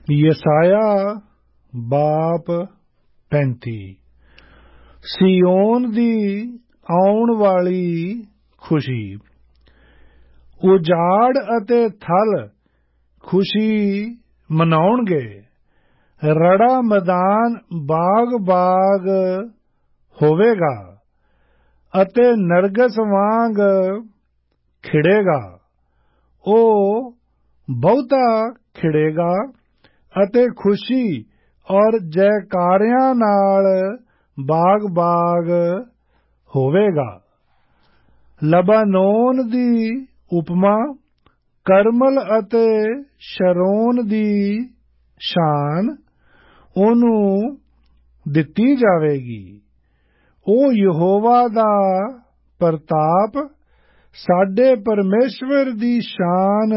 ਯਸਾਇਆ ਬਾਪ 35। ਸਿਯੋਨ ਦੀ ਆਉਣ ਵਾਲੀ ਖੁਸ਼ੀ। ਉਜਾੜ ਅਤੇ ਥਲ ਖੁਸ਼ੀ ਮਨਾਉਣਗੇ। ਰੜਾ ਮੈਦਾਨ ਬਾਗ ਹੋਵੇਗਾ ਅਤੇ ਨਰਗਸ ਵਾਂਗ ਖਿੜੇਗਾ। ਉਹ ਬਹੁਤਾ ਖਿੜੇਗਾ ਅਤੇ ਖੁਸ਼ੀ ਔਰ ਜੈਕਾਰਿਆਂ ਨਾਲ ਬਾਗ ਹੋਵੇਗਾ। ਲਬਾਨੋਨ ਦੀ ਉਪਮਾ ਕਰਮਲ ਅਤੇ ਸ਼ਰੋਨ ਦੀ ਸ਼ਾਨ ਉਹਨੂੰ ਦਿੱਤੀ ਜਾਵੇਗੀ। ਉਹ ਯਹੋਵਾ ਦਾ ਪ੍ਰਤਾਪ, ਸਾਡੇ ਪਰਮੇਸ਼ਵਰ ਦੀ ਸ਼ਾਨ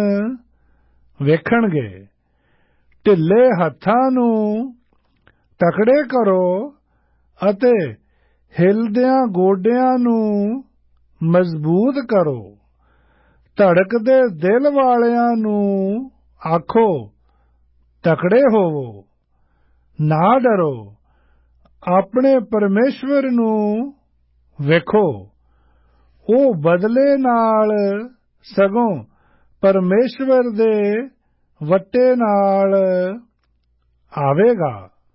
ਵੇਖਣਗੇ। ਢਿੱਲੇ ਹੱਥਾਂ ਨੂੰ ਤਕੜੇ ਕਰੋ ਅਤੇ ਹਿਲਦਿਆਂ ਗੋਡਿਆਂ ਨੂੰ ਮਜ਼ਬੂਤ ਕਰੋ। ਧੜਕਦੇ ਦਿਲ ਵਾਲਿਆਂ ਨੂੰ ਆਖੋ, ਤਕੜੇ ਹੋਵੋ, ਨਾ ਡਰੋ। ਆਪਣੇ ਪਰਮੇਸ਼ਵਰ ਨੂੰ ਵੇਖੋ। ਉਹ ਬਦਲੇ ਨਾਲ ਸਗੋਂ ਪਰਮੇਸ਼ਵਰ ਦੇ ਵੱਟੇ ਨਾਲ ਆਵੇਗਾ।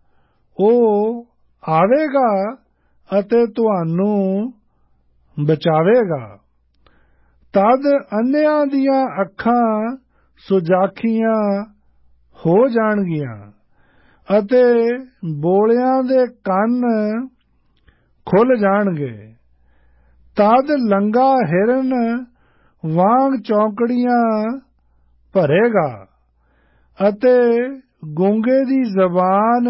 ਉਹ ਆਵੇਗਾ ਅਤੇ ਤੁਹਾਨੂੰ ਬਚਾਵੇਗਾ। ਤਦ ਅੰਨ੍ਹਿਆਂ ਦੀਆਂ ਅੱਖਾਂ ਸੁਜਾਖੀਆਂ ਹੋ ਜਾਣਗੀਆਂ ਅਤੇ ਬੋਲਿਆਂ ਦੇ ਕੰਨ ਖੁੱਲ੍ਹ ਜਾਣਗੇ। ਤਦ ਲੰਗਾ ਹਿਰਨ ਵਾਂਗ ਚੌਂਕੜੀਆਂ ਭਰੇਗਾ ਅਤੇ ਗੂੰਗੇ ਦੀ ਜ਼ਬਾਨ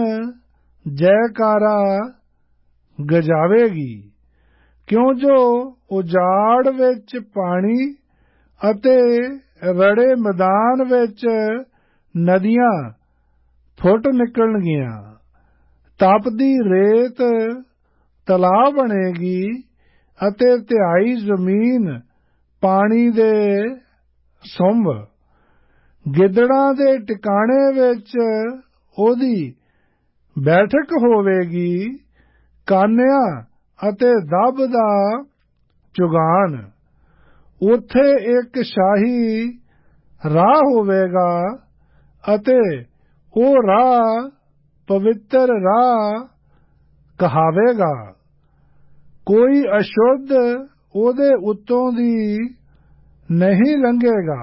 ਜੈਕਾਰਾ ਗਜਾਵੇਗੀ। ਕਿਉਂ ਜੋ ਉਜਾੜ ਵਿੱਚ ਪਾਣੀ ਅਤੇ ਰੜੇ ਮੈਦਾਨ ਵਿੱਚ ਨਦੀਆਂ ਫੁੱਟ ਨਿਕਲਣਗੀਆਂ। ਤਪਦੀ ਰੇਤ ਤਲਾਅ ਬਣੇਗੀ ਅਤੇ ਤਿਹਾਈ ਜ਼ਮੀਨ ਪਾਣੀ ਦੇ ਸੁੰਭ। ਗਿੱਦੜਾਂ ਦੇ ਟਿਕਾਣੇ ਵਿੱਚ ਉਹਦੀ ਬੈਠਕ ਹੋਵੇਗੀ। ਕਾਨਿਆਂ ਅਤੇ ਦੰਭ ਦਾ ਚੁਗਾਨ। ਉੱਥੇ ਇੱਕ ਸ਼ਾਹੀ ਰਾਹ ਹੋਵੇਗਾ ਅਤੇ ਉਹ ਰਾਹ ਪਵਿੱਤਰ ਰਾਹ ਕਹਾਵੇਗਾ। ਕੋਈ ਅਸ਼ੁੱਧ ਉਹਦੇ ਉੱਤੋਂ ਦੀ ਨਹੀਂ ਲੰਘੇਗਾ।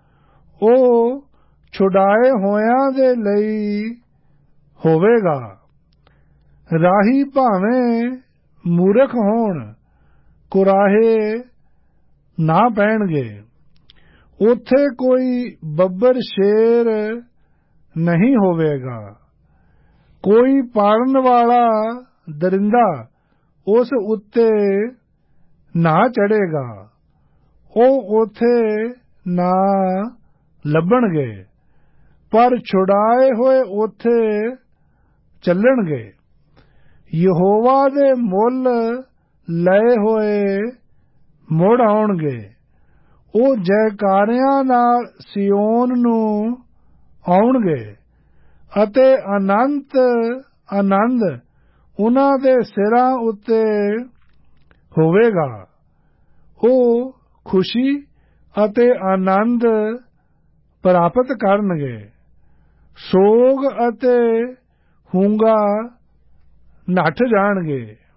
ਉਹ ਛੁਡਾਏ ਹੋਇਆਂ ਦੇ ਲਈ ਹੋਵੇਗਾ। ਰਾਹੀ ਭਾਵੇਂ ਮੂਰਖ ਹੋਣ, ਕੁਰਾਹੇ ਨਾ ਪੈਣਗੇ। ਉੱਥੇ ਕੋਈ ਬੱਬਰ ਸ਼ੇਰ ਨਹੀਂ ਹੋਵੇਗਾ। ਕੋਈ ਪਾਲਣ ਵਾਲਾ ਦਰਿੰਦਾ ਉਸ ਉੱਤੇ ਨਾ ਚੜ੍ਹੇਗਾ। ਉਹ ਉੱਥੇ ਨਾ ਲੱਭਣਗੇ, ਪਰ ਛੁਡਾਏ ਹੋਏ ਉੱਥੇ ਚੱਲਣਗੇ। ਯਹੋਵਾ ਦੇ ਮੁੱਲ ਲਏ ਹੋਏ ਮੁੜ ਆਉਣਗੇ। ਉਹ ਜੈਕਾਰਿਆਂ ਨਾਲ ਸਿਯੋਨ ਨੂੰ ਆਉਣਗੇ ਅਤੇ ਅਨੰਤ ਆਨੰਦ ਉਨ੍ਹਾਂ ਦੇ ਸਿਰਾਂ ਉੱਤੇ ਹੋਵੇਗਾ। ਉਹ ਖੁਸ਼ੀ ਅਤੇ ਆਨੰਦ ਪ੍ਰਾਪਤ ਕਰਨਗੇ। ਸੋਗ ਅਤੇ ਹੂੰਗਾ ਨੱਠ ਜਾਣਗੇ।